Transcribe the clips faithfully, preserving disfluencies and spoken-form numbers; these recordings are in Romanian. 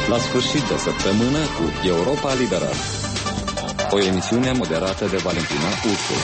La sfârșit de săptămână cu Europa Liberă. O emisiune moderată de Valentina Ursu.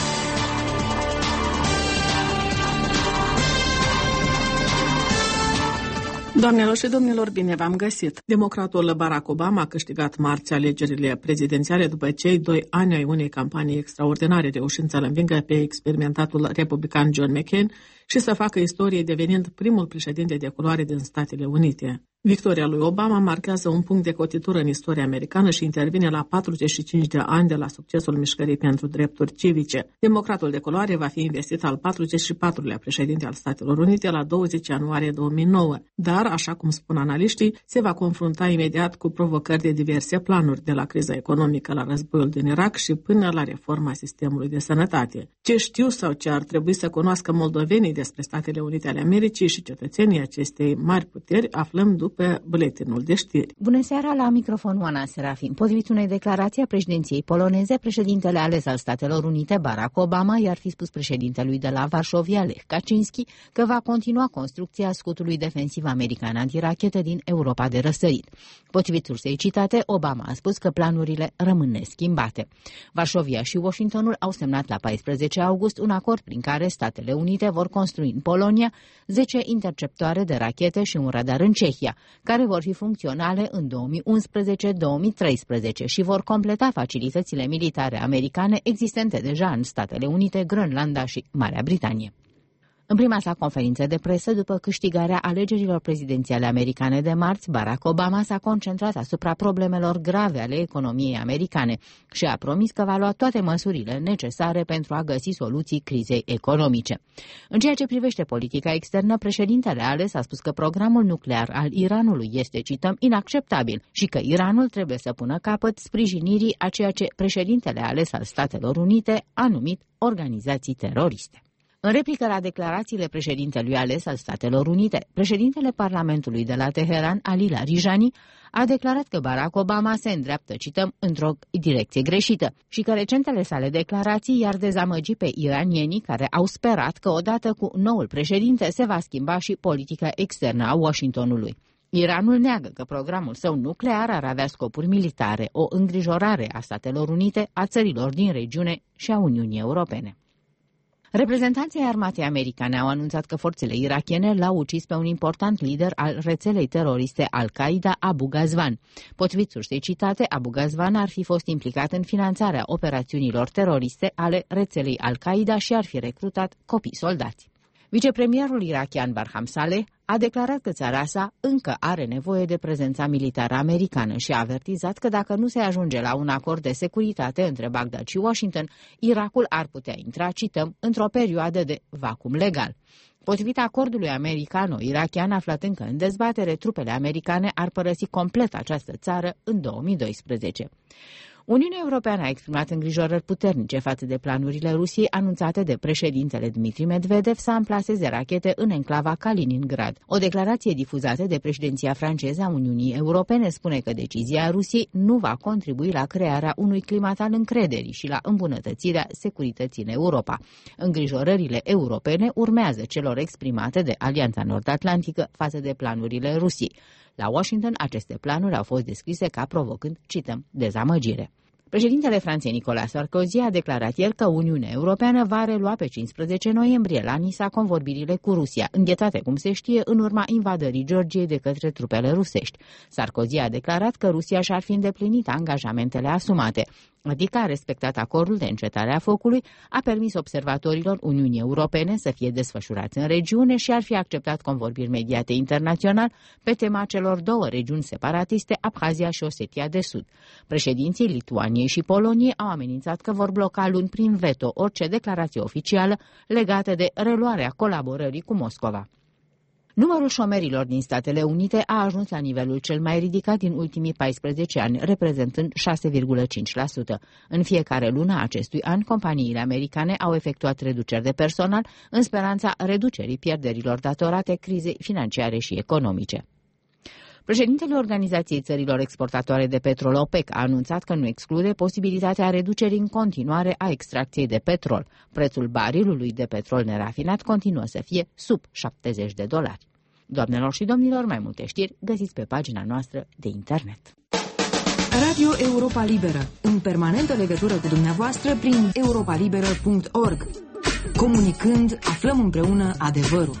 Doamnelor și domnilor, bine v-am găsit! Democratul Barack Obama a câștigat marți alegerile prezidențiale după cei doi ani ai unei campanii extraordinare, reușind să-l învingă pe experimentatul republican John McCain și să facă istorie devenind primul președinte de culoare din Statele Unite. Victoria lui Obama marchează un punct de cotitură în istoria americană și intervine la patruzeci și cinci de ani de la succesul mișcării pentru drepturi civice. Democratul de culoare va fi investit al patruzeci și patrulea președinte al Statelor Unite la douăzeci ianuarie două mii nouă, dar, așa cum spun analiștii, se va confrunta imediat cu provocări de diverse planuri, de la criza economică la războiul din Irak și până la reforma sistemului de sănătate. Ce știu sau ce ar trebui să cunoască moldovenii despre Statele Unite ale Americii și cetățenii acestei mari puteri aflăm după pe buletinul de știri. Bună seara, la microfon Oana Serafin. Potrivit unei declarații a președinției poloneze, președintele ales al Statelor Unite, Barack Obama, i-ar fi spus președintelui de la Varșovia, Lech Kaczynski, că va continua construcția scutului defensiv american antirachete din Europa de răsărit. Potrivit sursei citate, Obama a spus că planurile rămân neschimbate. Varșovia și Washingtonul au semnat la paisprezece august un acord prin care Statele Unite vor construi în Polonia zece interceptoare de rachete și un radar în Cehia, care vor fi funcționale în două mii unsprezece două mii treisprezece și vor completa facilitățile militare americane existente deja în Statele Unite, Groenlanda și Marea Britanie. În prima sa conferință de presă, după câștigarea alegerilor prezidențiale americane de marți, Barack Obama s-a concentrat asupra problemelor grave ale economiei americane și a promis că va lua toate măsurile necesare pentru a găsi soluții crizei economice. În ceea ce privește politica externă, președintele ales a spus că programul nuclear al Iranului este, cităm, inacceptabil și că Iranul trebuie să pună capăt sprijinirii a ceea ce președintele ales al Statelor Unite a numit organizații teroriste. În replică la declarațiile președintelui ales al Statelor Unite, președintele Parlamentului de la Teheran, Ali Larijani, a declarat că Barack Obama se îndreaptă, cităm, într-o direcție greșită și că recentele sale declarații i-ar dezamăgi pe iranienii care au sperat că odată cu noul președinte se va schimba și politica externă a Washingtonului. Iranul neagă că programul său nuclear ar avea scopuri militare, o îngrijorare a Statelor Unite, a țărilor din regiune și a Uniunii Europene. Reprezentanții armatei americane au anunțat că forțele irakiene l-au ucis pe un important lider al rețelei teroriste Al-Qaeda, Abu Ghazwan. Potrivit sursei citate, Abu Ghazwan ar fi fost implicat în finanțarea operațiunilor teroriste ale rețelei Al-Qaeda și ar fi recrutat copii soldați. Vicepremierul irakian Barham Saleh a declarat că țara sa încă are nevoie de prezența militară americană și a avertizat că dacă nu se ajunge la un acord de securitate între Bagdad și Washington, Irakul ar putea intra, cităm, într-o perioadă de vacum legal. Potrivit acordului americano-irakian aflat încă în dezbatere, trupele americane ar părăsi complet această țară în două mii doisprezece. Uniunea Europeană a exprimat îngrijorări puternice față de planurile Rusiei anunțate de președintele Dmitri Medvedev să amplaseze rachete în enclava Kaliningrad. O declarație difuzată de președinția franceză a Uniunii Europene spune că decizia Rusiei nu va contribui la crearea unui climat al încrederii și la îmbunătățirea securității în Europa. Îngrijorările europene urmează celor exprimate de Alianța Nord-Atlantică față de planurile Rusiei. La Washington, aceste planuri au fost descrise ca provocând, cităm, dezamăgire. Președintele Franței Nicolas Sarkozy a declarat ieri că Uniunea Europeană va relua pe cincisprezece noiembrie la Nisa convorbirile cu Rusia, înghețate, cum se știe, în urma invadării Georgiei de către trupele rusești. Sarkozy a declarat că Rusia și-ar fi îndeplinit angajamentele asumate, adică a respectat acordul de încetare a focului, a permis observatorilor Uniunii Europene să fie desfășurați în regiune și ar fi acceptat convorbiri mediate internațional pe tema celor două regiuni separatiste, Abhazia și Osetia de Sud. Președinții Lituaniei și Poloniei au amenințat că vor bloca luni prin veto orice declarație oficială legată de reluarea colaborării cu Moscova. Numărul șomerilor din Statele Unite a ajuns la nivelul cel mai ridicat din ultimii paisprezece ani, reprezentând șase virgulă cinci la sută. În fiecare lună a acestui an, companiile americane au efectuat reduceri de personal în speranța reducerii pierderilor datorate crizei financiare și economice. Președintele Organizației Țărilor Exportatoare de Petrol OPEC a anunțat că nu exclude posibilitatea reducerii în continuare a extracției de petrol. Prețul barilului de petrol nerafinat continuă să fie sub șaptezeci de dolari. Doamnelor și domnilor, mai multe știri găsiți pe pagina noastră de internet. Radio Europa Liberă, în permanentă legătură cu dumneavoastră prin europa liberă punct org. Comunicând, aflăm împreună adevărul.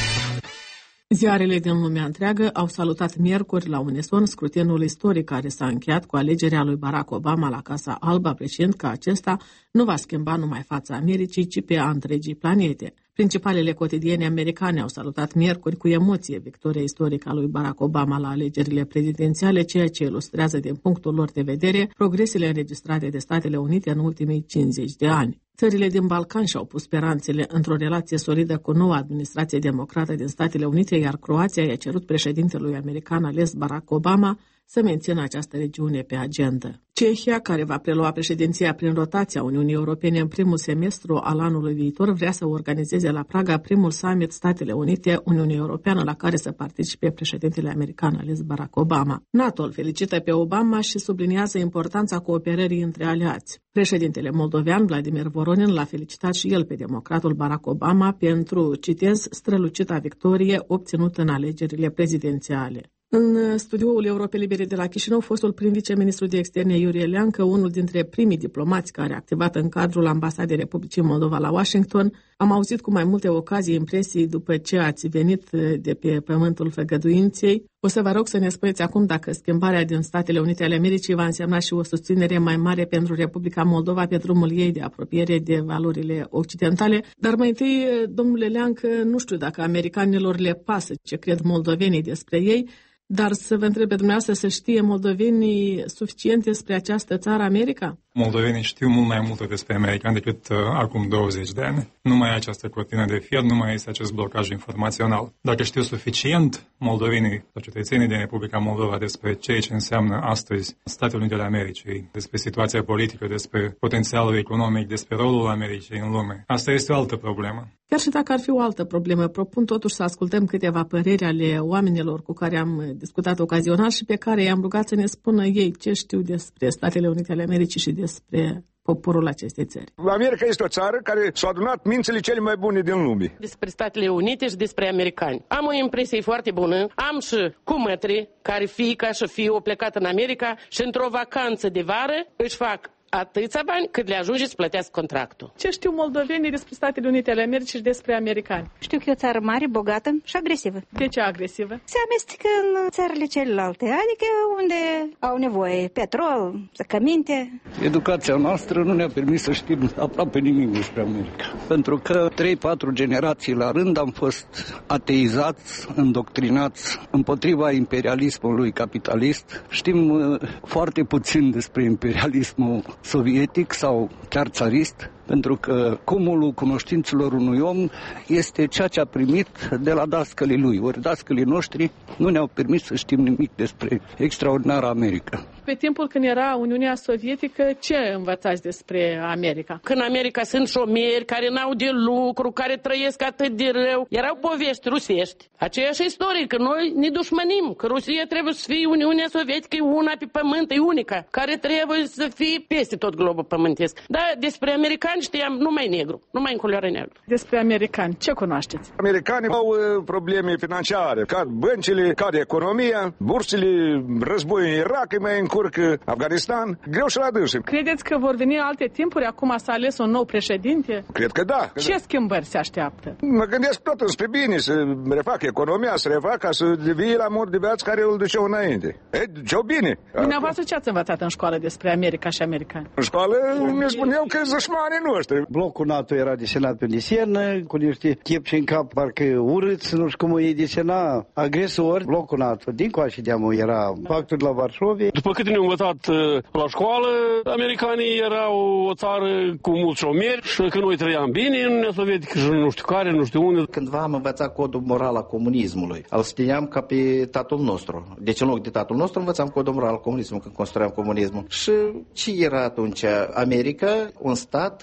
Ziarele din lumea întreagă au salutat miercuri la unison scrutinul istoric care s-a încheiat cu alegerea lui Barack Obama la Casa Albă, apreciind că acesta nu va schimba numai fața Americii, ci pe a întregii planete. Principalele cotidiene americane au salutat miercuri cu emoție victoria istorică a lui Barack Obama la alegerile prezidențiale, ceea ce ilustrează din punctul lor de vedere progresele înregistrate de Statele Unite în ultimii cincizeci de ani. Țările din Balcan și-au pus speranțele într-o relație solidă cu noua administrație democrată din Statele Unite, iar Croația i-a cerut președintelui american ales Barack Obama să mențină această regiune pe agendă. Cehia, care va prelua președinția prin rotația Uniunii Europene în primul semestru al anului viitor, vrea să organizeze la Praga primul summit Statele Unite Uniunii Europeană, la care să participe președintele american ales Barack Obama. NATO îl felicită pe Obama și subliniază importanța cooperării între aliați. Președintele moldovean Vladimir Voronin l-a felicitat și el pe democratul Barack Obama pentru, citez, strălucita victorie obținută în alegerile prezidențiale. În studioul Europei Libere de la Chișinău, fostul prim viceministru de externe Iurie Leancă, unul dintre primii diplomați care a activat în cadrul Ambasadei Republicii Moldova la Washington, am auzit cu mai multe ocazii impresii după ce ați venit de pe pământul făgăduinței. O să vă rog să ne spuneți acum dacă schimbarea din Statele Unite ale Americii va însemna și o susținere mai mare pentru Republica Moldova pe drumul ei de apropiere de valorile occidentale. Dar mai întâi, domnule Leancă, nu știu dacă americanilor le pasă ce cred moldovenii despre ei, dar să vă întreb pe dumneavoastră, să știe moldovenii suficient despre această țară, America? Moldovenii știu mult mai multe despre americani decât uh, acum douăzeci de ani. Nu mai e această cortină de fier, nu mai este acest blocaj informațional. Dacă știu suficient moldovenii sau cetățenii din Republica Moldova despre ceea ce înseamnă astăzi Statele Unite ale Americii, despre situația politică, despre potențialul economic, despre rolul Americii în lume, asta este o altă problemă. Chiar și dacă ar fi o altă problemă, propun totuși să ascultăm câteva păreri ale oamenilor cu care am discutat ocazional și pe care i-am rugat să ne spună ei ce știu despre Statele Unite ale Americii și despre poporul acestei țări. America este o țară care s-a adunat mințile cele mai bune din lume. Despre Statele Unite și despre americani. Am o impresie foarte bună. Am și cumătri care fiica și fiul au plecat în America și într-o vacanță de vară își fac atâția bani cât le ajunge să plătească contractul. Ce știu moldovenii despre Statele Unite ale Americii și despre americani? Știu că e o țară mare, bogată și agresivă. De ce agresivă? Se amestecă în țările celelalte, adică unde au nevoie petrol, zăcăminte. Educația noastră nu ne-a permis să știm aproape nimic despre America. Pentru că trei patru generații la rând am fost ateizați, îndoctrinați împotriva imperialismului capitalist. Știm uh, foarte puțin despre imperialismul sovietic sau chiar țarist, pentru că cumulul cunoștințelor unui om este ceea ce a primit de la dascălii lui. Ori dascălii noștri nu ne-au permis să știm nimic despre extraordinara America. Pe timpul când era Uniunea Sovietică, ce învățați despre America? Când în America sunt șomeri care n-au de lucru, care trăiesc atât de rău, erau povești rusești. Aceeași istorie, că noi ne dușmănim, că Rusia trebuie să fie Uniunea Sovietică, e una pe pământ, e unica, care trebuie să fie peste tot globul pământesc. Dar despre americani știam numai negru, numai în culoare neagră. Despre americani, ce cunoașteți? Americanii au uh, probleme financiare, cad băncile, cade economia, bursele, războiul în Irak îi mai încurcă, Afganistan, greu și la dânsă. Credeți că vor veni alte timpuri, acum s-a ales un nou președinte? Cred că da. Că ce da. Schimbări se așteaptă? Mă gândesc tot spre bine, să refacă economia, să refacă, ca să devii la mod de viață care îl duceau înainte. E, ce-o bine. Dumneavoastră ce ați învățat în școală despre America și americani? În școală mi spuneau că zășmanii noștri. Blocul NATO era desenat pe desernă, cu niște chepci în cap, parcă urâți, nu știu cum ei desena, agresori. Blocul NATO, din coace de-amul, era pactul de la Varșovia. După cât ne-am învățat la școală, americanii erau o țară cu mulți șomeri și că noi trăiam bine în Uniunea Sovietică și nu știu care, nu știu unde. Cândva am învățat codul moral al comunismului. Îl știam ca pe tatăl nostru. Deci în loc de tatăl nostru învățam codul moral al comunismului când construiam comunismul. Și ce era atunci America? Un stat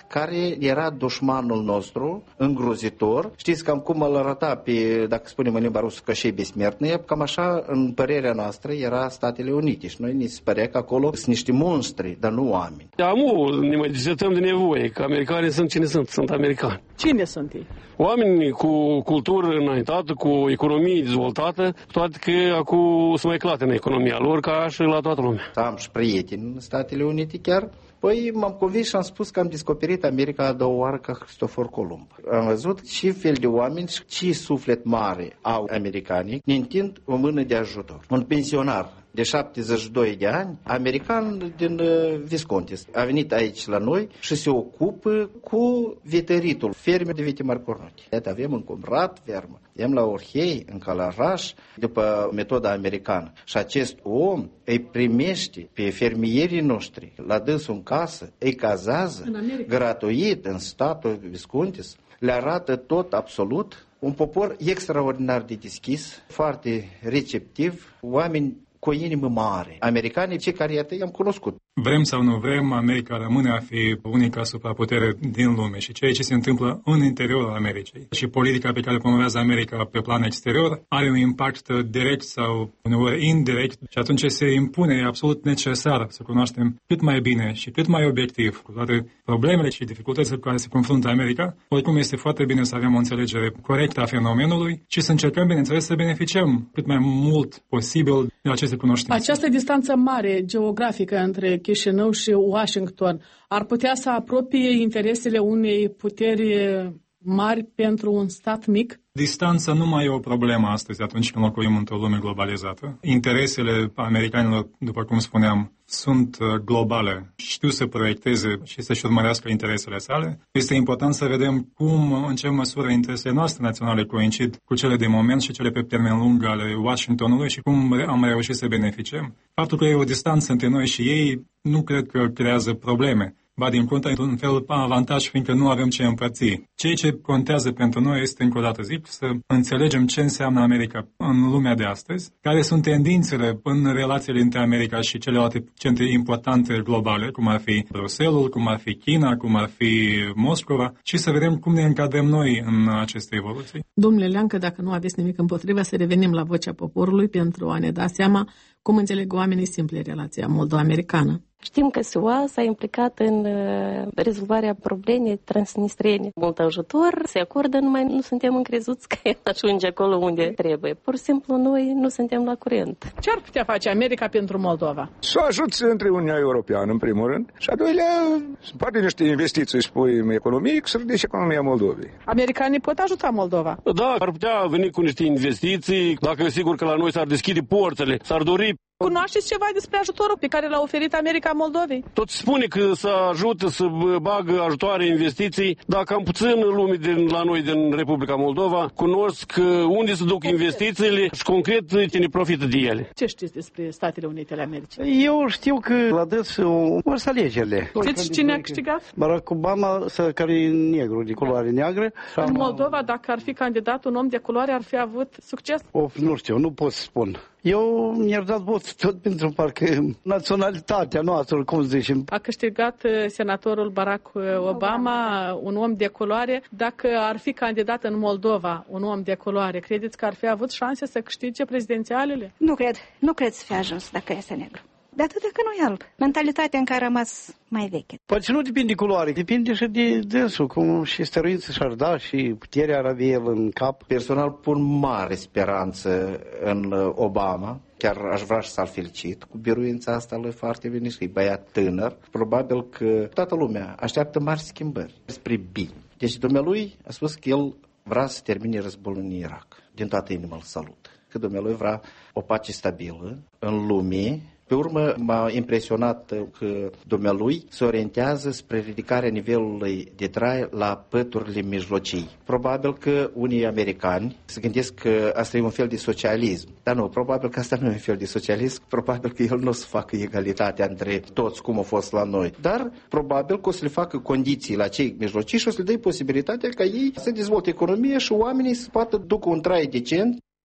care era dușmanul nostru, îngrozitor. Știți cam cum îl arăta pe, dacă spunem în limba rusă, că și besmertnie, cam așa, în părerea noastră, era Statele Unite. Și noi ne se părea că acolo sunt niște monstri, dar nu oameni. Amu, ne mai disertăm de nevoie, că americanii sunt cine sunt, sunt americani. Cine sunt ei? Oameni cu cultură înaintată, cu economie dezvoltată, toate că acum sunt mai clate în economia lor, ca și la toată lumea. Am și prieteni în Statele Unite chiar. Păi m-am convins și am spus că am descoperit America a doua oară ca Cristofor Columb. Am văzut ce fel de oameni și ce suflet mare au americanii, ne întind o mână de ajutor. Un pensionar de șaptezeci și doi de ani, american din uh, Visconti, a venit aici la noi și se ocupă cu vităritul, ferme de vite mari cornuti. Iată, avem în Cumrat fermă, avem la Orhei, în Calaraș, după metoda americană. Și acest om îi primește pe fermierii noștri la dânsul în casă, îi cazează gratuit în statul Visconti, le arată tot absolut. Un popor extraordinar de deschis, foarte receptiv, oameni cu o inimă mare. Americanii, cei care iată i-am cunoscut. Vrem sau nu vrem, America rămâne a fi unica supraputere din lume și ceea ce se întâmplă în interiorul Americii și politica pe care o promovează America pe plan exterior are un impact direct sau uneori indirect și atunci se impune, e absolut necesar să cunoaștem cât mai bine și cât mai obiectiv cu toate problemele și dificultățile cu care se confruntă America. Oricum este foarte bine să avem o înțelegere corectă a fenomenului și să încercăm, bineînțeles, să beneficiem cât mai mult posibil de aceste cunoștințe. Această distanță mare geografică între Chișinău și Washington ar putea să apropie interesele unei puteri mari pentru un stat mic? Distanța nu mai e o problemă astăzi atunci când locuim într-o lume globalizată. Interesele americanilor, după cum spuneam, sunt globale. Știu să proiecteze și să-și urmărească interesele sale. Este important să vedem cum, în ce măsură interesele noastre naționale coincid cu cele de moment și cele pe termen lung ale Washingtonului și cum am reușit să beneficiem. Faptul că e o distanță între noi și ei nu cred că creează probleme. Ba din contră, într-un fel, avantaj, fiindcă nu avem ce împărți. Ceea ce contează pentru noi este, încă o dată zic, să înțelegem ce înseamnă America în lumea de astăzi, care sunt tendințele în relațiile între America și celelalte centre importante globale, cum ar fi Bruxelles, cum ar fi China, cum ar fi Moscova, și să vedem cum ne încadrăm noi în aceste evoluții. Domnule Leancă, dacă nu aveți nimic împotriva, să revenim la Vocea Poporului pentru a ne da seama cum înțeleg oamenii simple relația moldo-americană. Știm că S U A s-a implicat în rezolvarea problemei transnistriene. Mult ajutor se acordă, numai nu suntem încrezuți că el ajunge acolo unde trebuie. Pur și simplu noi nu suntem la curent. Ce ar putea face America pentru Moldova? Să ajuți între Uniunea Europeană, în primul rând, și a doilea, poate niște investiții, spui, în economie, să ridice economia Moldovei. Americanii pot ajuta Moldova? Da, ar putea veni cu niște investiții, dacă e sigur că la noi s-ar deschide porțele, s-ar dori. Cunoașteți ceva despre ajutorul pe care l-a oferit America Moldovei? Tot spune că să ajută să bagă ajutoare, investiții, dar cam puțin lume din, la noi din Republica Moldova cunosc unde se duc investițiile și concret cine profită de ele. Ce știți despre Statele Unite ale Americii? Eu știu că la dânsul vor să alegerile. Știți cine a câștigat? Barack Obama, care e negru, de culoare neagră. În Moldova, dacă ar fi candidat un om de culoare, ar fi avut succes? Of, nu știu, nu pot să spun. Eu mi-ar dat vot tot pentru parcă naționalitatea noastră, cum zicem. A câștigat senatorul Barack Obama, un om de culoare. Dacă ar fi candidat în Moldova un om de culoare, credeți că ar fi avut șanse să câștige prezidențialele? Nu cred. Nu cred să fie ajuns dacă este negru. De atât dacă nu e alb. Mentalitatea încă a rămas mai veche. Poate nu depinde de culoare, depinde și de dânsul, cum și stăruință și-ar da și puterea ar avea el în cap. Personal pun mare speranță în Obama. Chiar aș vrea să-l felicit cu biruința asta lui foarte bine, și e băiat tânăr. Probabil că toată lumea așteaptă mari schimbări spre bine. Deci dumnealui a spus că el vrea să termine războiul în Irak. Din toată inima îl salut. Că dumnealui vrea o pace stabilă în lume. Pe urmă m-a impresionat că dumnealui se orientează spre ridicarea nivelului de trai la păturile mijlocii. Probabil că unii americani se gândesc că asta e un fel de socialism. Dar nu, probabil că asta nu e un fel de socialism, probabil că el nu o să facă egalitatea între toți cum a fost la noi. Dar probabil că o să le facă condiții la cei mijlocii și o să le dea posibilitatea ca ei să dezvolte economia și oamenii să poată ducă un trai decent.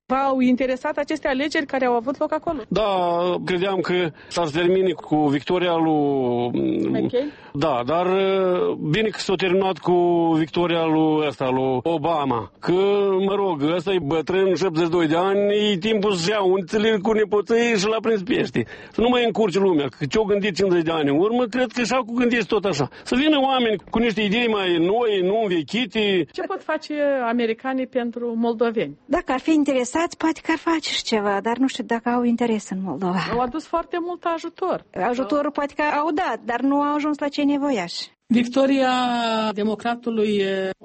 V-au interesat aceste alegeri care au avut loc acolo? Da, credeam că s-ar termine cu victoria lui McCain? Da, dar bine că s-a terminat cu victoria lui ăsta, lui Obama. Că, mă rog, ăsta e bătrân, șaptezeci și doi de ani, e timpul să ia unțele cu nepoței și l-a prins pește. Să nu mai încurce lumea, că ce-o gândit cincizeci de ani în urmă, cred că și-au gândit tot așa. Să vină oameni cu niște idei mai noi, nu învechite. Ce pot face americanii pentru moldoveni? Dacă ar fi interesați, poate că ar face și ceva, dar nu știu dacă au interes în Moldova. Au adus foarte mult ajutor. Ajutorul poate că au dat, dar nu au ajuns la cei nevoiași. Victoria democratului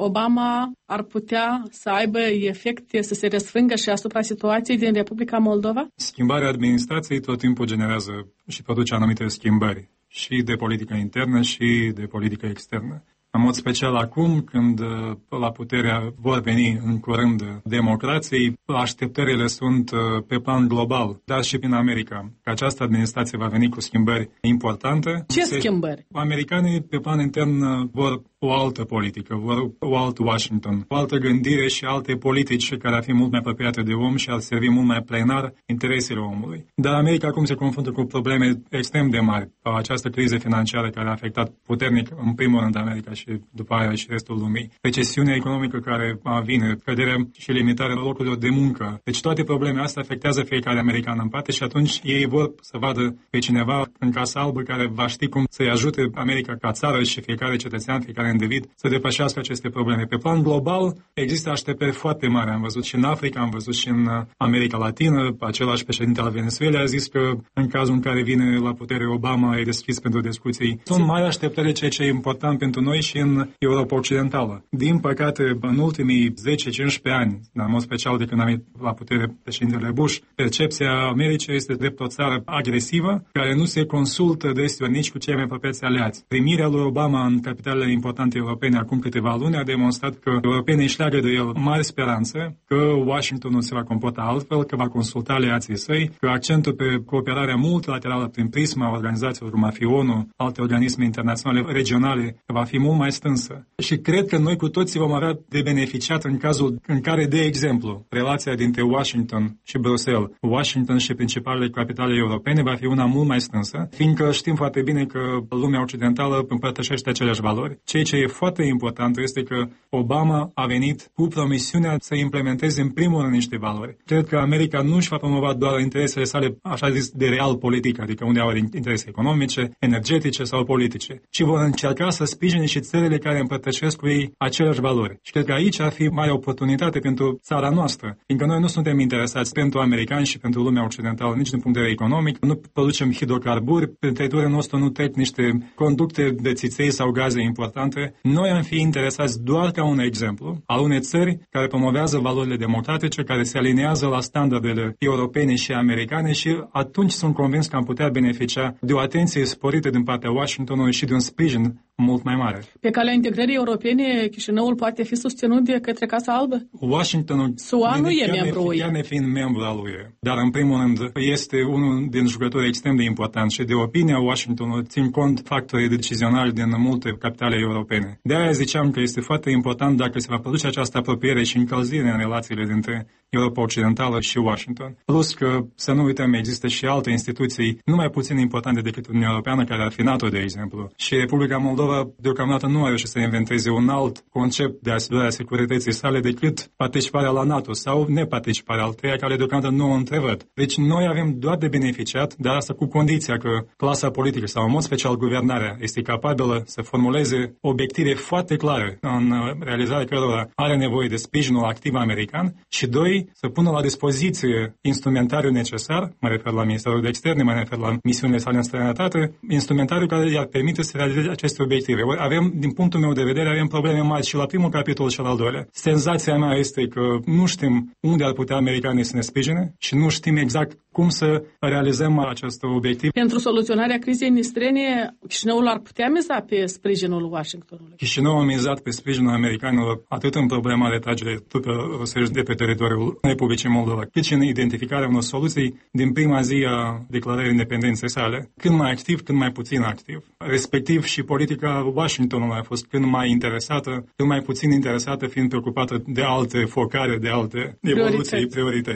Obama ar putea să aibă efecte, să se răsfrângă și asupra situației din Republica Moldova? Schimbarea administrației tot timpul generează și produce anumite schimbări, și de politică internă și de politică externă. În mod special acum, când la putere vor veni în curând democrații, așteptările sunt pe plan global, dar și prin America, că această administrație va veni cu schimbări importante. Ce schimbări? Americanii pe plan intern vor o altă politică, vor o altă Washington, o altă gândire și alte politici care ar fi mult mai apropiate de om și ar servi mult mai plenar interesele omului. Dar America acum se confruntă cu probleme extrem de mari. Această criză financiară care a afectat puternic, în primul rând, America și după aia și restul lumii. Recesiunea economică care vine, căderea și limitarea locurilor de muncă. Deci toate problemele astea afectează fiecare american în parte și atunci ei vor să vadă pe cineva în Casa Albă care va ști cum să-i ajute America ca țară și fiecare cetățean, fiecare individ să depășească aceste probleme. Pe plan global există așteptări foarte mari. Am văzut și în Africa, am văzut și în America Latină. Același președinte al Venezuelei a zis că în cazul în care vine la putere Obama e deschis pentru discuții. Sunt mari așteptări, ceea ce e important pentru noi și în Europa Occidentală. Din păcate, în ultimii zece cincisprezece ani, în mod special de când a venit la putere președintele Bush, percepția Americii este drept o țară agresivă, care nu se consultă deseori nici cu cei mai apropiați aliați. Primirea lui Obama în capitalele importante europene acum câteva luni a demonstrat că europenii își leagă de el mari speranțe, că Washingtonul se va comporta altfel, că va consulta aliații săi, că accentul pe cooperarea multilaterală prin prisma organizațiilor cum ar fi ONU, alte organisme internaționale regionale, va fi mult mai strânsă. Și cred că noi cu toții vom avea de beneficiat în cazul în care, de exemplu, relația dintre Washington și Bruxelles, Washington și principalele capitale europene va fi una mult mai strânsă, fiindcă știm foarte bine că lumea occidentală împărtășește aceleași valori. Ceea ce e foarte important este că Obama a venit cu promisiunea să implementeze în primul rând niște valori. Cred că America nu își va promova doar interesele sale, așa zis, de real politic, adică unde au interese economice, energetice sau politice, ci vor încerca să sprijine și țările care împărtășesc cu ei aceleași valori. Și cred că aici ar fi mare oportunitate pentru țara noastră, fiindcă noi nu suntem interesați pentru americani și pentru lumea occidentală, nici din punct de vedere economic, nu producem hidrocarburi, pe teritoriul nostru nu trec niște conducte de țiței sau gaze importante. Noi am fi interesați doar ca un exemplu al unei țări care promovează valorile democratice, care se aliniază la standardele europene și americane și atunci sunt convins că am putea beneficia de o atenție sporită din partea Washingtonului și de un sprijin mult mai mare. Pe calea integrării europene, Chișinăul poate fi susținut de către Casa Albă? Washingtonul S U A nu e membru U E. Chiar nefiind membru al U E, dar în primul rând este unul din jucători extrem de important și de opinia Washingtonului țin cont factorii decizionali din multe capitale europene. De aia ziceam că este foarte important dacă se va produce această apropiere și încălzire în relațiile dintre Europa Occidentală și Washington. Plus că, să nu uităm, există și alte instituții nu mai puțin importante decât Uniunea Europeană, care ar fi NATO, de exemplu. Și Republica Moldova deocamdată nu a reușit să inventeze un alt concept de asigurare a securității sale decât participarea la NATO sau neparticiparea al treia, care deocamdată nu o întrevăd. Deci noi avem doar de beneficiat, dar asta cu condiția că clasa politică sau în mod special guvernarea este capabilă să formuleze obiective foarte clare în realizarea cărora are nevoie de sprijinul activ american și doi, să pună la dispoziție instrumentariul necesar, mă refer la Ministerul de Externe, mă refer la misiunile sale în străinătate, instrumentariul care i-ar permite să realizeze aceste obiective. Avem, din punctul meu de vedere, avem probleme mari și la primul capitol și la al doilea. Senzația mea este că nu știm unde ar putea americanii să ne sprijine și nu știm exact cum să realizăm acest obiectiv. Pentru soluționarea crizei nistrene, Chișinăul ar putea miza pe sprijinul Washingtonului? Chișinăul a mizat pe sprijinul americanilor atât în problema retragerii trupelor rusești de pe teritoriul Republicii Moldova, cât și în identificarea unor soluții din prima zi a declarării independenței sale, când mai activ, când mai puțin activ. Respectiv și politica Washingtonului a fost când mai interesată, când mai puțin interesată, fiind preocupată de alte focare, de alte evoluții, priorități.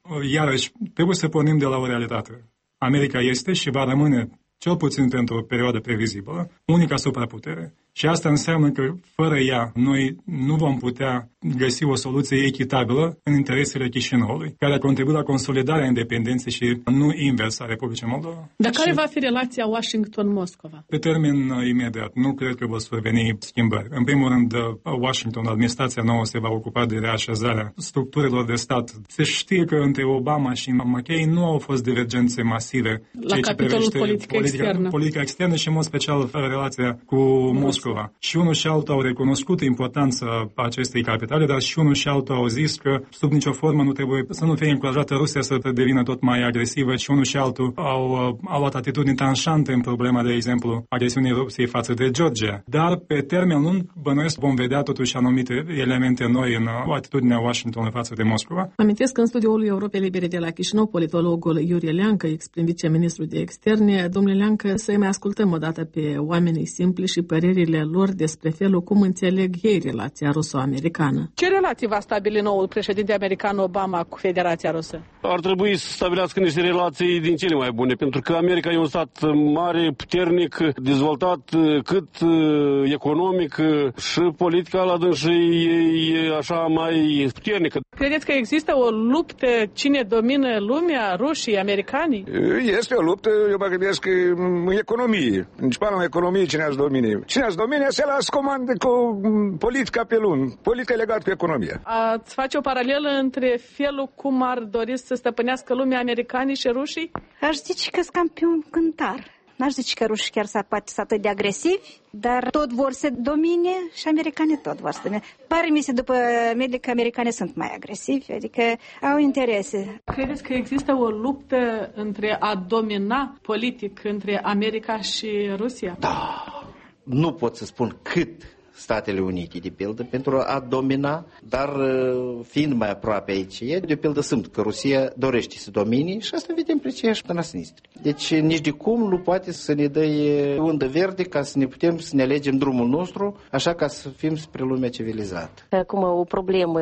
Iarăși, trebuie să pornim de la o realitate. America este și va rămâne, cel puțin pentru o perioadă previzibilă, unica supraputere. Și asta înseamnă că, fără ea, noi nu vom putea găsi o soluție echitabilă în interesele Chișinăului, care a contribuit la consolidarea independenței și nu invers a Republicii Moldova. Dar și care va fi relația Washington-Moscova? Pe termen imediat, nu cred că vor surveni schimbări. În primul rând, Washington, administrația nouă, se va ocupa de reașezarea structurilor de stat. Se știe că între Obama și McCain nu au fost divergențe masive. La capitolul politică externă. Politica externă și, în mod special, relația cu Moscova. Și unul și altul au recunoscut importanța acestei capitale, dar și unul și altul au zis că sub nicio formă nu trebuie să nu fie încurajată Rusia să devină tot mai agresivă și unul și altul au, au luat atitudini tranșante în problema, de exemplu, agresiunii Rusiei față de Georgia. Dar pe termen lung, bănuiesc, vom vedea totuși anumite elemente noi în atitudinea Washington față de Moscova. Amintesc că în studioul Europei Libere de la Chișinău, politologul Iurie Leancă, ex-prim viceministru de externe. Domnule Leancă, să-i mai ascultăm o dată pe oamenii simpli și părerile lor despre felul cum înțeleg ei relația ruso-americană. Ce relații va stabili noul președinte american Obama cu Federația Rusă? Ar trebui să stabilească niște relații din cele mai bune, pentru că America e un stat mare, puternic, dezvoltat cât economic și politica la dânsii e așa mai puternică. Credeți că există o luptă cine domină lumea, rușii, americanii? Este o luptă, eu mă gândesc, în economie. În principal în economie cine ați domine. Cine ați domine se lasă comandă cu politica pe luni. Politica legată cu economia. Ați face o paralelă între felul cum ar dori să stăpânească lumea americanii și rușii? Aș zice că sunt cam pe un cântar. N-aș zice că rușii chiar s-ar poate să atât de agresivi, dar tot vor să domine și americanii tot vor să domine. Pare mi se după medie că americanii sunt mai agresivi, adică au interese. Credeți că există o luptă între a domina politic între America și Rusia? Da, nu pot să spun cât Statele Unite, de pildă, pentru a domina, dar fiind mai aproape aici, e, de pildă simt că Rusia dorește să domine și asta vedem pe aceeași Transnistria. Deci nici de cum nu poate să ne dă undă verde ca să ne putem să ne alegem drumul nostru, așa ca să fim spre lumea civilizată. Acum o problemă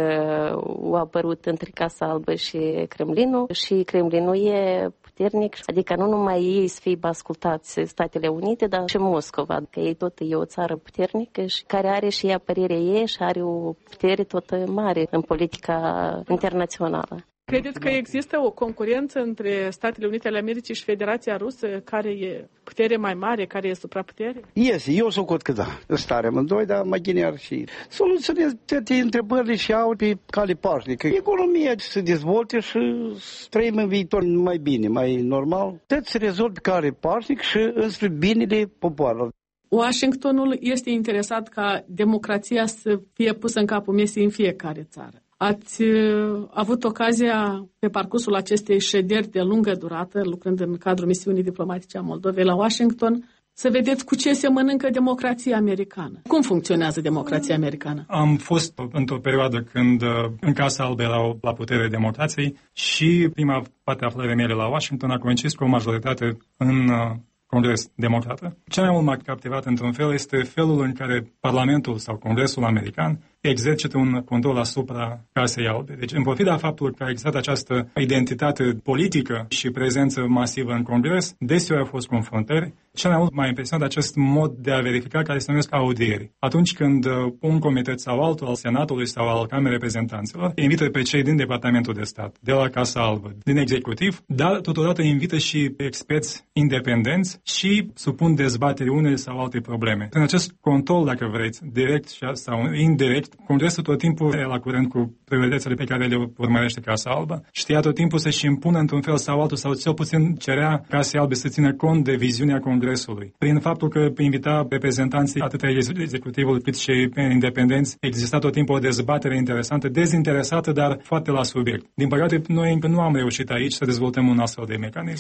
a apărut între Casa Albă și Kremlinul și Kremlinul e puternic, adică nu numai ei să fie ascultați Statele Unite, dar și Moscova, că ei tot e o țară puternică și care are și ea părerea ei și are o putere tot mare în politica internațională. Credeți că există o concurență între Statele Unite ale Americii și Federația Rusă, care e putere mai mare, care e supraputere? Este, eu socot că da. Stare amândoi, dar mai ghinear și soluționez toate întrebările și au pe cale pașnică. Economia se dezvolte și trăim în viitor mai bine, mai normal. Tot se rezolvă pe cale pașnică și înspre binele popoarelor. Washingtonul este interesat ca democrația să fie pusă în capul mesei în fiecare țară. Ați uh, avut ocazia pe parcursul acestei șederi de lungă durată, lucrând în cadrul misiunii diplomatice a Moldovei la Washington, să vedeți cu ce se mănâncă democrația americană. Cum funcționează democrația americană? Am fost într-o perioadă când în Casa Albă erau la putere democrației și prima parte a aflării mele la Washington a coincis cu o majoritate în Congres democrată. Ce mai mult m-a captivat într-un fel este felul în care Parlamentul sau Congresul american exercită un control asupra Casei Albe. Deci, în pofida faptului că a existat această identitate politică și prezență masivă în Congres, deseori au fost confruntări. Cel mai mult m-a impresionat acest mod de a verifica care se numesc audieri. Atunci când un comitet sau altul al Senatului sau al Camerei Reprezentanților invită pe cei din Departamentul de Stat, de la Casa Albă, din executiv, dar totodată invită și experți independenți și supun dezbaterii unei sau alte probleme. În acest control, dacă vreți, direct sau indirect, Congresul tot timpul e la curent cu prioritățile pe care le urmărește Casa Albă. Știa tot timpul să-și impună într-un fel sau altul, sau cel puțin cerea Casei Albe să țină cont de viziunea Congresului. Prin faptul că invita reprezentanții atât ai executivului cât și independenți, exista tot timpul o dezbatere interesantă, dezinteresată, dar foarte la subiect. Din păcate, noi încă nu am reușit aici să dezvoltăm un astfel de mecanism.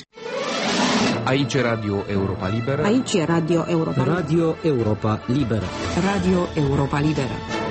Aici e Radio Europa Liberă. Aici e Radio Europa Liberă. Radio Europa Liberă. Radio Europa Liberă.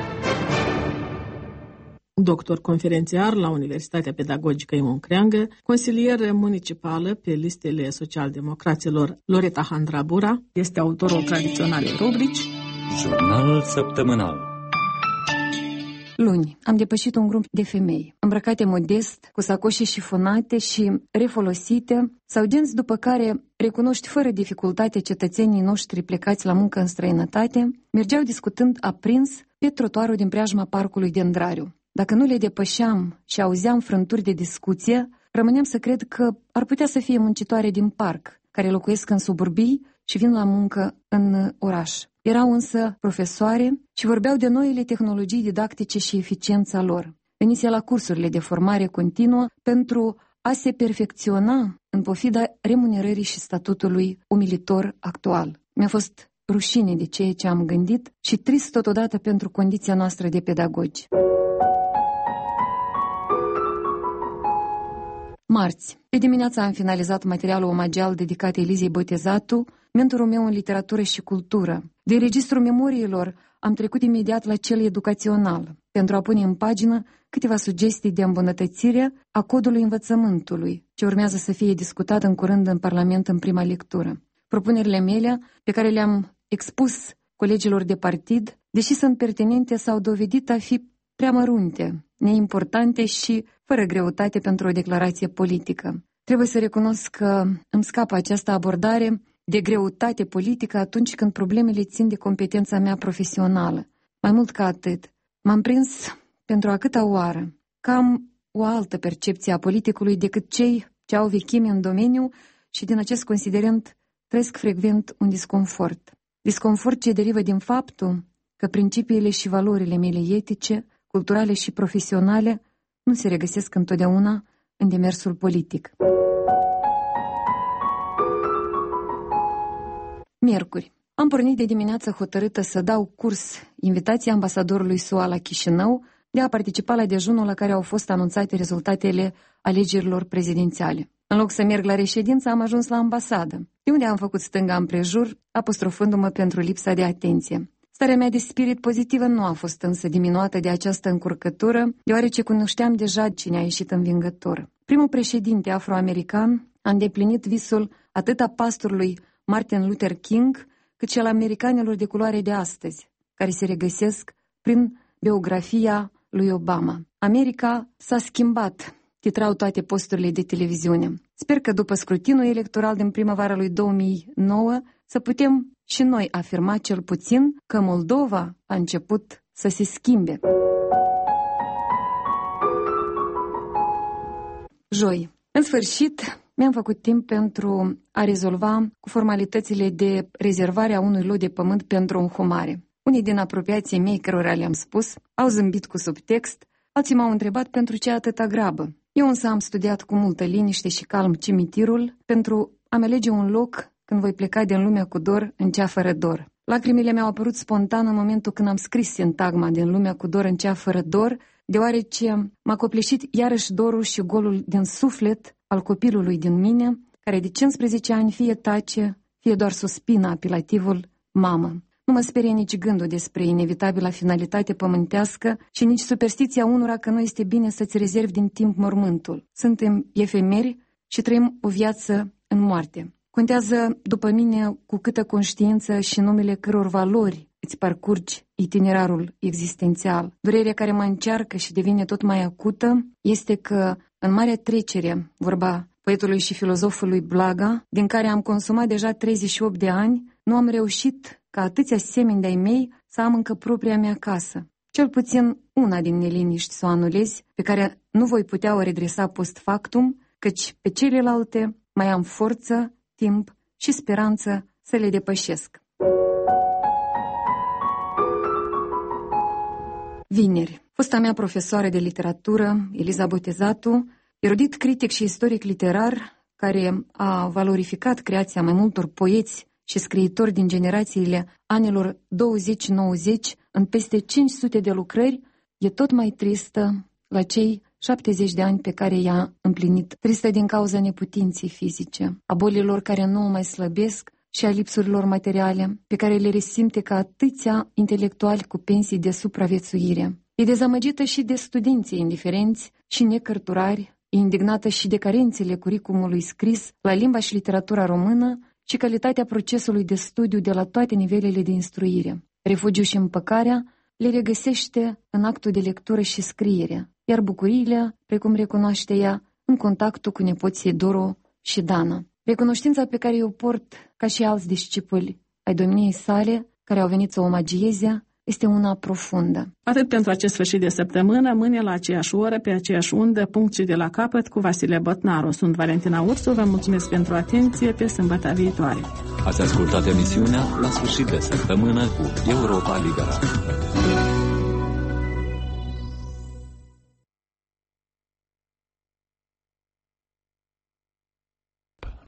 Doctor conferențiar la Universitatea Pedagogică Ion Creangă, consilier municipală pe listele socialdemocraților Loreta Handrabura, este autorul tradiționalei rubrici Jurnalul săptămânal. Luni, am depășit un grup de femei, îmbrăcate modest, cu sacoșe șifonate și refolosite, sau genți după care recunoști fără dificultate cetățenii noștri plecați la muncă în străinătate, mergeau discutând aprins pe trotuarul din preajma parcului Dendrariu. Dacă nu le depășeam și auzeam frânturi de discuție, rămâneam să cred că ar putea să fie muncitoare din parc, care locuiesc în suburbii și vin la muncă în oraș. Erau însă profesoare și vorbeau de noile tehnologii didactice și eficiența lor. Venise la cursurile de formare continuă pentru a se perfecționa în pofida remunerării și statutului umilitor actual. Mi-a fost rușine de ceea ce am gândit și trist totodată pentru condiția noastră de pedagogi. Marți. De dimineața am finalizat materialul omagial dedicat Elizei Botezatu, mentorul meu în literatură și cultură. Din registrul memoriilor am trecut imediat la cel educațional, pentru a pune în pagină câteva sugestii de îmbunătățire a codului învățământului, ce urmează să fie discutat în curând în Parlament în prima lectură. Propunerile mele, pe care le-am expus colegilor de partid, deși sunt pertinente, s-au dovedit a fi prea mărunte, neimportante și fără greutate pentru o declarație politică. Trebuie să recunosc că îmi scapă această abordare de greutate politică atunci când problemele țin de competența mea profesională. Mai mult ca atât, m-am prins pentru a câta oară că am o altă percepție a politicului decât cei ce au vechime în domeniu și din acest considerent trăiesc frecvent un disconfort. Disconfort ce derivă din faptul că principiile și valorile mele etice, culturale și profesionale nu se regăsesc întotdeauna în demersul politic. Miercuri. Am pornit de dimineață hotărâtă să dau curs invitației ambasadorului S U A la Chișinău de a participa la dejunul la care au fost anunțate rezultatele alegerilor prezidențiale. În loc să merg la reședință, am ajuns la ambasadă, de unde am făcut stânga împrejur, apostrofându-mă pentru lipsa de atenție. Starea mea de spirit pozitivă nu a fost însă diminuată de această încurcătură, deoarece cunoșteam deja cine a ieșit învingător. Primul președinte afroamerican a îndeplinit visul atât a pastorului Martin Luther King, cât și al americanilor de culoare de astăzi, care se regăsesc prin biografia lui Obama. America s-a schimbat, titrau toate posturile de televiziune. Sper că după scrutinul electoral din primăvara lui două mii nouă să putem și noi afirma cel puțin că Moldova a început să se schimbe. Joi. În sfârșit, mi-am făcut timp pentru a rezolva cu formalitățile de rezervare a unui lot de pământ pentru înhumare. Unii din apropiații mei, cărora le-am spus, au zâmbit cu subtext, alții m-au întrebat pentru ce atâta grabă. Eu însă am studiat cu multă liniște și calm cimitirul pentru a-mi alege un loc când voi pleca din lumea cu dor în cea fără dor. Lacrimile mi-au apărut spontan în momentul când am scris sintagma din lumea cu dor în cea fără dor, deoarece m-a copleșit iarăși dorul și golul din suflet al copilului din mine, care de cincisprezece ani fie tace, fie doar suspină apelativul mamă. Nu mă sperie nici gândul despre inevitabila finalitate pământească și nici superstiția unora că nu este bine să-ți rezervi din timp mormântul. Suntem efemeri și trăim o viață în moarte. Contează, după mine, cu câtă conștiință și numele căror valori îți parcurgi itinerarul existențial. Durerea care mă încearcă și devine tot mai acută este că, în marea trecere, vorba poetului și filozofului Blaga, din care am consumat deja treizeci și opt de ani, nu am reușit ca atâția semeni de-ai mei să am încă propria mea casă. Cel puțin una din neliniști să o anulezi, pe care nu voi putea o redresa post factum, căci pe celelalte mai am forță, timp și speranță să le depășesc. Vineri. Fosta mea profesoară de literatură, Eliza Botezatu, erudit critic și istoric literar, care a valorificat creația mai multor poeți și scriitori din generațiile anilor douăzeci nouăzeci în peste cinci sute de lucrări, e tot mai tristă la cei șaptezeci de ani pe care i-a împlinit. Tristă din cauza neputinței fizice, a bolilor care nu o mai slăbesc și a lipsurilor materiale, pe care le resimte ca atâția intelectuali cu pensii de supraviețuire. E dezamăgită și de studenții indiferenți și necărturari, e indignată și de carențele curriculumului scris la limba și literatura română și calitatea procesului de studiu de la toate nivelele de instruire. Refugiu și împăcarea le regăsește în actul de lectură și scriere, iar bucuriile, precum recunoaște ea, în contactul cu nepoții Doro și Dana. Recunoștința pe care o port ca și alți discipuli ai domniei sale, care au venit să o omagieze, este una profundă. Atât pentru acest sfârșit de săptămână, mâine la aceeași oră, pe aceeași undă, punct și de la capăt, cu Vasile Botnaru. Sunt Valentina Ursu, vă mulțumesc pentru atenție, pe sâmbătă viitoare. Ați ascultat emisiunea La sfârșit de săptămână cu Europa Liberă.